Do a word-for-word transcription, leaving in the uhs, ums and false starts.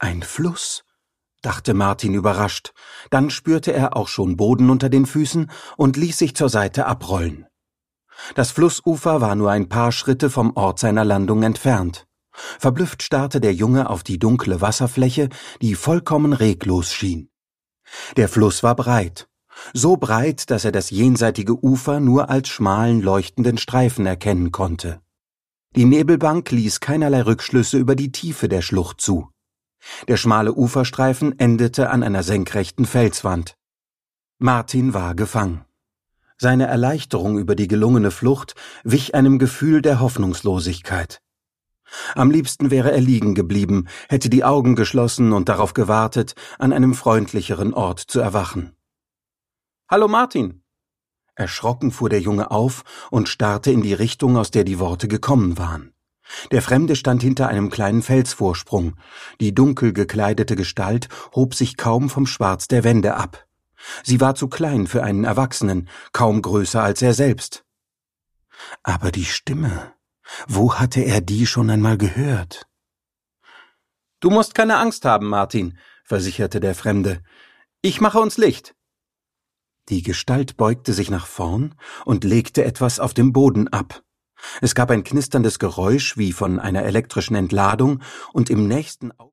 Ein Fluss, dachte Martin überrascht. Dann spürte er auch schon Boden unter den Füßen und ließ sich zur Seite abrollen. Das Flussufer war nur ein paar Schritte vom Ort seiner Landung entfernt. Verblüfft starrte der Junge auf die dunkle Wasserfläche, die vollkommen reglos schien. Der Fluss war breit, so breit, dass er das jenseitige Ufer nur als schmalen, leuchtenden Streifen erkennen konnte. Die Nebelbank ließ keinerlei Rückschlüsse über die Tiefe der Schlucht zu. Der schmale Uferstreifen endete an einer senkrechten Felswand. Martin war gefangen. Seine Erleichterung über die gelungene Flucht wich einem Gefühl der Hoffnungslosigkeit. Am liebsten wäre er liegen geblieben, hätte die Augen geschlossen und darauf gewartet, an einem freundlicheren Ort zu erwachen. »Hallo Martin!« Erschrocken fuhr der Junge auf und starrte in die Richtung, aus der die Worte gekommen waren. Der Fremde stand hinter einem kleinen Felsvorsprung. Die dunkel gekleidete Gestalt hob sich kaum vom Schwarz der Wände ab. Sie war zu klein für einen Erwachsenen, kaum größer als er selbst. Aber die Stimme, wo hatte er die schon einmal gehört? »Du musst keine Angst haben, Martin«, versicherte der Fremde. »Ich mache uns Licht.« Die Gestalt beugte sich nach vorn und legte etwas auf dem Boden ab. Es gab ein knisterndes Geräusch wie von einer elektrischen Entladung, und im nächsten Augenblick